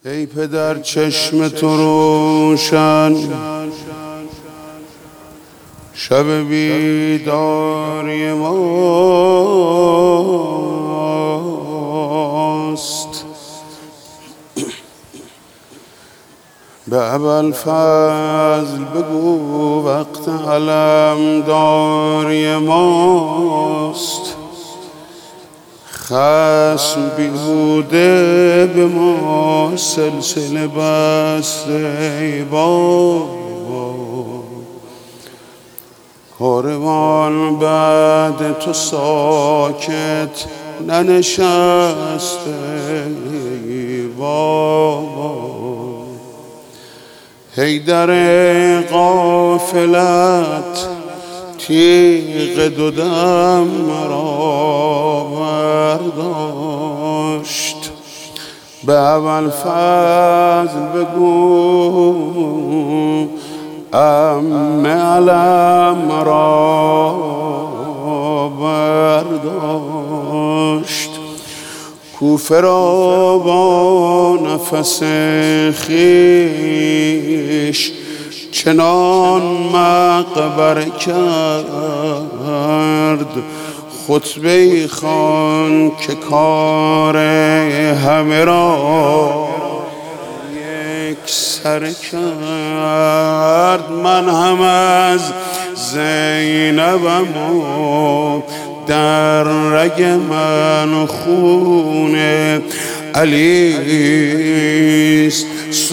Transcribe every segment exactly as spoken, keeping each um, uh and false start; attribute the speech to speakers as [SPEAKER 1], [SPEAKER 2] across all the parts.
[SPEAKER 1] ای پدر چشم تو روشن، شب بیداری ماست. به ابوالفضل بگو وقت علمداری ماست. خصم بیهوده به ما سلسله بسته ای بابا، کاروان بعد تو ساکت ننشسته ای بابا. حیدر غافلت تیغ دو دم مرا برداشت. به ابوالفضل بگو عمه علم را برداشت. کوفه را با نفس خویش چنان مقبره کرد. خطبه خوان که کار همه را یک سر کرد. من هم از زینبم و در رگ من خون علیست.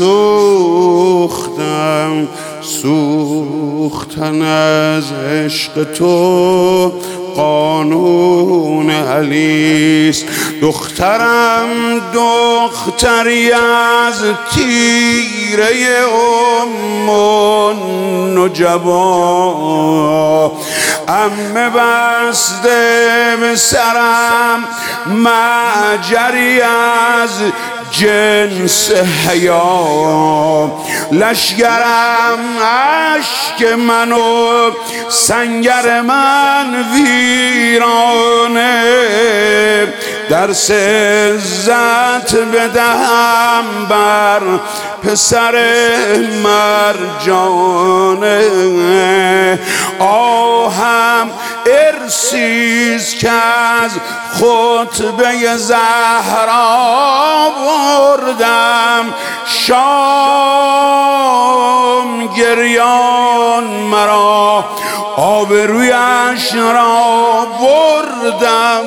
[SPEAKER 1] سوختم سوختن از عشق تو قانون علیست. دخترم دختری از تیره ام نجبا، عمه بسته به سرم معجری از جنس حیا. لشگرم عشق من و سنگر من ویرانه. درس عزت بدهم بر پسر مرجانه. آهم ارسیز که از خطبه زهرا بردم. شام گریان مرا آبرویش را بردم.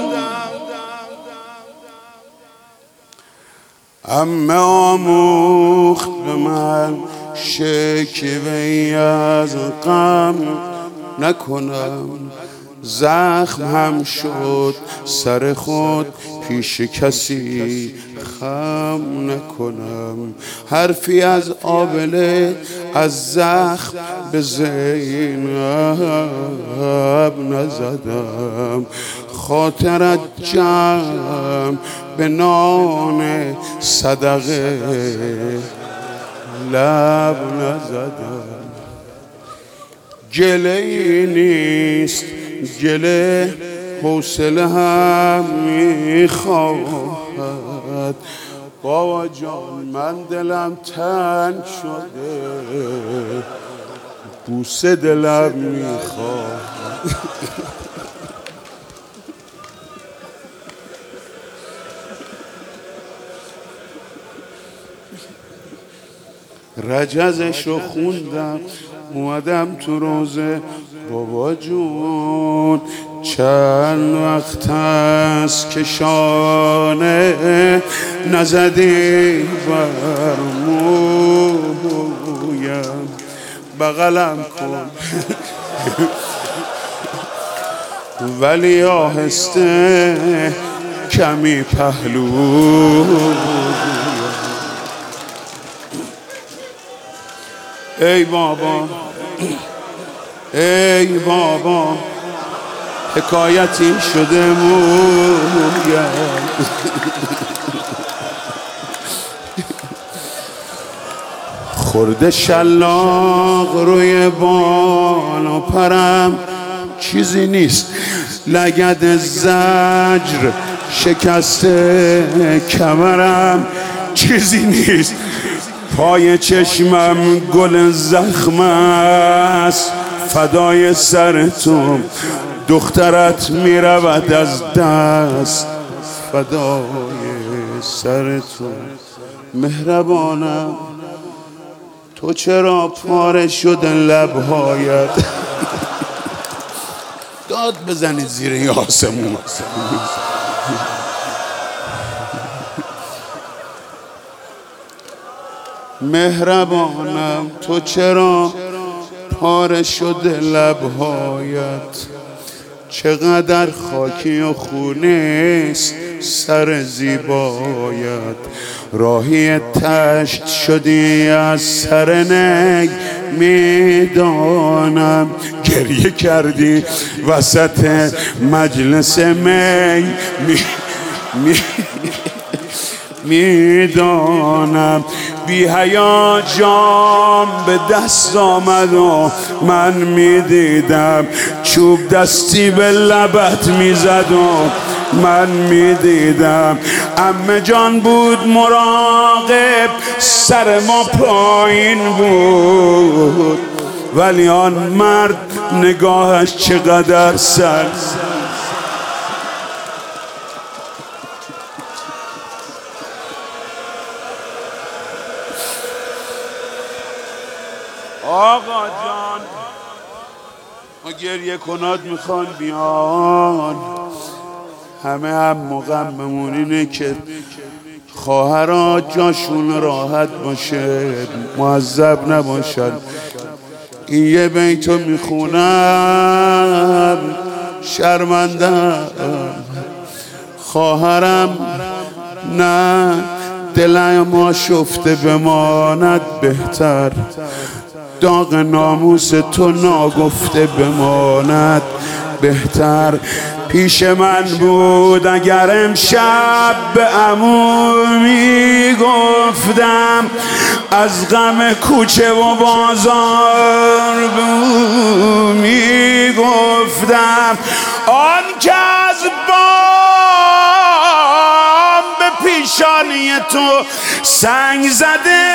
[SPEAKER 1] عمه آموخت به من شکوه‌ای از غم نکنم. زخم هم شد سر خود پیش کسی خم نکنم. حرفی از آبله از زخم به زینب نزدم. خاطرت جمع به نان صدقه لب نزدم. گله نیست گله حوصله هم میخواهد. بابا جان من دلم تنگ شده، بوسه دلم میخواهد. رجزش رو خوندم اومدم تو روزه. بابا جون چند وقت است که شانه نزدی بر مویم. بغلم کن ولی آهسته کمی پهلو. ای بابا ای بابا حکایتی شده مویم. خورده شلاق روی بال و پرم چیزی نیست. لگد زجر شکسته کمرم چیزی نیست، پای چشمم گل زخم است، فدای سر تو دخترت میرود از دست، فدای سر تو مهربانم. تو چرا پاره شده لبهایت؟ داد بزنید زیر این آسمون. مهربانم تو چرا پاره شده لبهایت؟ چقدر خاکی و خونیست سر زیبایت، راهی تشت شدی از سر نگ میدانم، گریه کردی وسط مجلس می می می میدانم. بی حیا جام به دست آمد و من میدیدم، چوب دستی به لبت میزد و من میدیدم. عمه جان بود مراقب، سر ما پایین بود، ولی آن مرد نگاهش چقدر سر. آقا جان ما گریه کنات میخوان بیان، همه هم مغممون اینه که خواهرها جاشون راحت باشه، معذب نباشن. این یه بیتو میخونم شرمندم، خواهرم نه دل ما شفته بماند بهتر، داغ ناموس تو ناگفته بماند بهتر. پیش من بود اگر امشب به عمو میگفتم، از غم کوچه و بازار میگفتم، آن که از بام به پیشانی تو سنگ زده،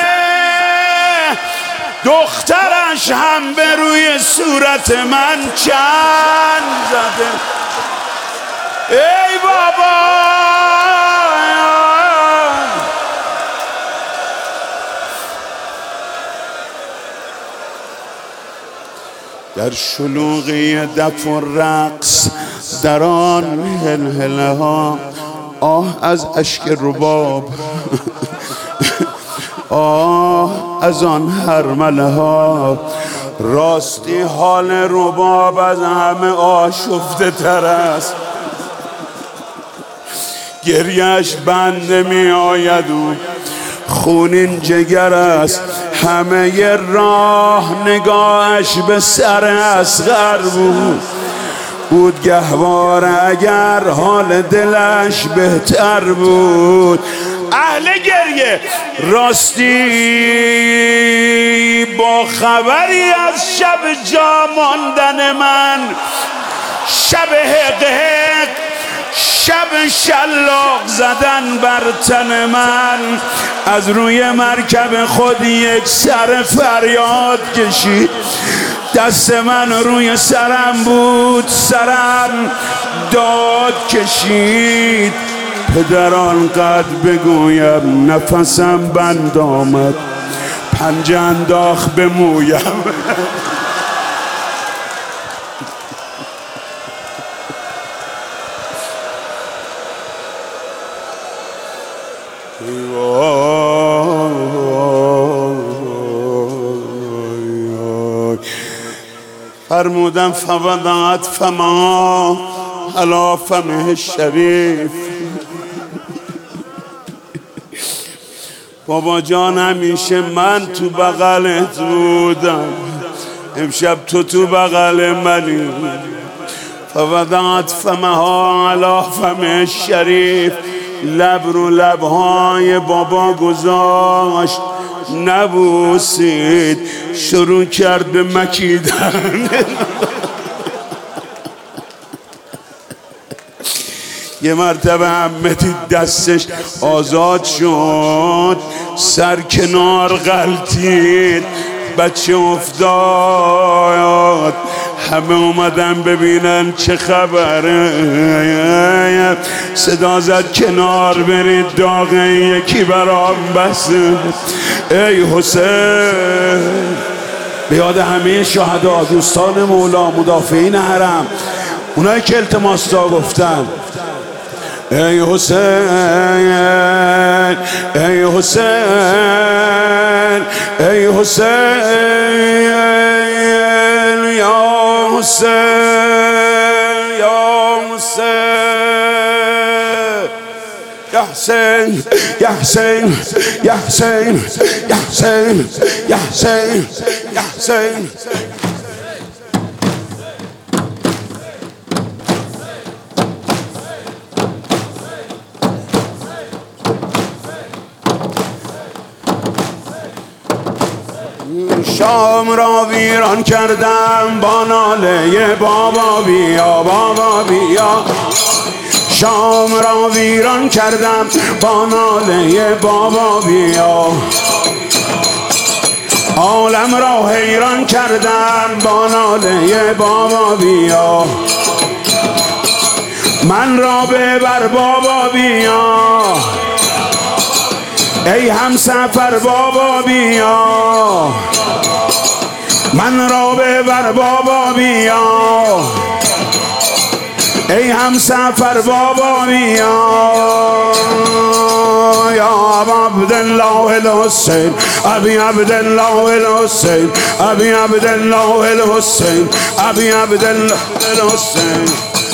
[SPEAKER 1] دخترش هم به روی صورت من چند زده. ای بابا در شلوغی دف و رقص، در آن هلهله ها، آه از اشک رباب، آه از آن هرمله ها. راستی حال رباب از همه آشفته تر است، گریهش بنده می آید و خونین جگر است. همه ی راه نگاهش به سر اصغر بود، بود گهواره اگر حال دلش بهتر بود. اهل گریه راستی با خبری از شب جا ماندن من، شب حق حق، شب شلاق زدن بر تن من، از روی مرکب خود یک سر فریاد کشید. دست من روی سرم بود، سرم داد کشید. پدر آنقدر بگویم نفسم بند آمد، پنجه انداخت به مویم. فرمودم فوضعت فما علی فمه الشریف. بابا جان همیشه من تو بغلت بودم، امشب تو تو بغل منی. فوضعت فمها علی فمه الشریف، لب رو لبهای بابا گذاشت، نبوسید، شروع کرد به مکیدن. یه مرتبه عمتی دستش آزاد شد، سر کنار غلطید، بچه افتاد. همه اومدن ببینن چه خبره، صدا زد کنار برید داغه یکی برام بسه. ای حسین، به یاد همه شهدا، دوستان مولا، مدافعین حرم، اونایی که التماس دا گفتن. ای حسین، ای حسین، ای حسین، یا حسین، یا حسین، یا حسین، یا حسین، یا حسین، یا حسین، یا حسین، یا حسین. شام را ویران کردم با ناله بابا بیا، بابا بیا. شام را ویران کردم با ناله بابا بیا. عالم را حیران کردم با ناله بابا بیا. من را ببر بابا بیا، ای همسفر بابا بیا. من را ببر بابا بیا، ای همسفر بابا بیا. یا ابا عبدالله الحسین، ابی عبدالله الحسین، ابی عبدالله الحسین، ابی عبدالله الحسین.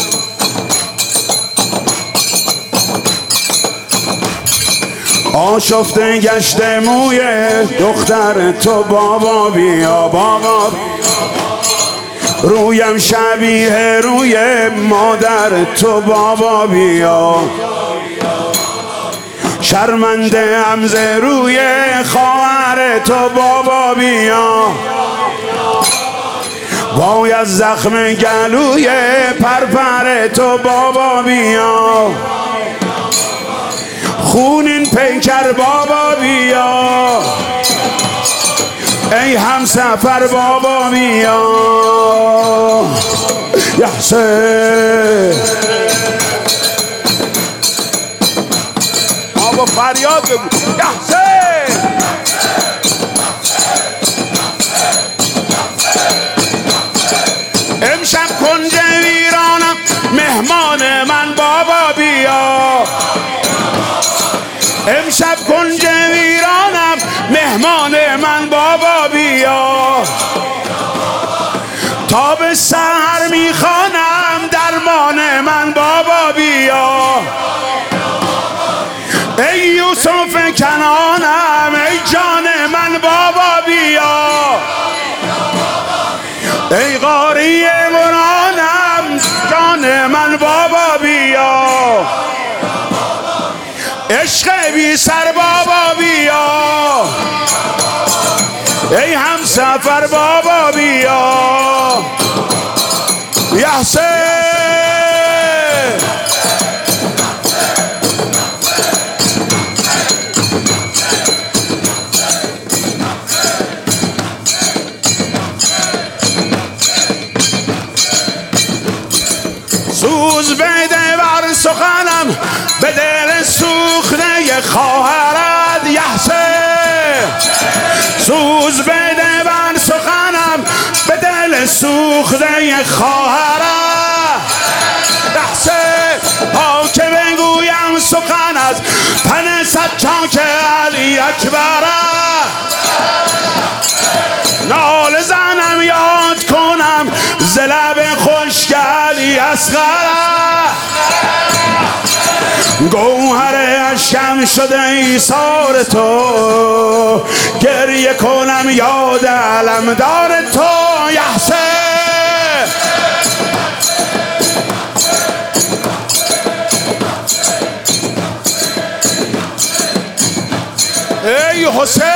[SPEAKER 1] آشفته گشته موی دختر تو بابا بیا، بابا بیا. رویم شبیه روی مادر تو بابا بیا. شرمنده ام ز روی خواهر تو بابا بیا. وای از زخم گلوی پرپر تو بابا بیا. خونین پیکر بابا بیا، ای همسفر بابا بیا. یا حسین، بابا فریاد بگو یا حسین. امشب کنج ویرانم مهمان من بابا بیا. امشب کنج ویرانم مهمان من بابا بیا. تا به سحر میخوانم درمان من بابا بیا. ای یوسف کنانم، ای جان من بابا بیا. ای قاری قرآنم، جان من بابا بیا. عشق بی سر بابا بیا، ای همسفر بابا بیا. یا حسین، سوز بده بر سخنم به دل سوخته خواهرت. یا حسین، سوز بده بر سخنم به دل سوخته خواهرت. یا حسین، ها که بگویم سخن از تن سجاک علی اکبره. نال زنم یاد کنم ز لب خشک علی اصغره. گوهر اشکم شده ایثار تو، گریه کنم یاد علمدار تو. یا حسین، ای حسین.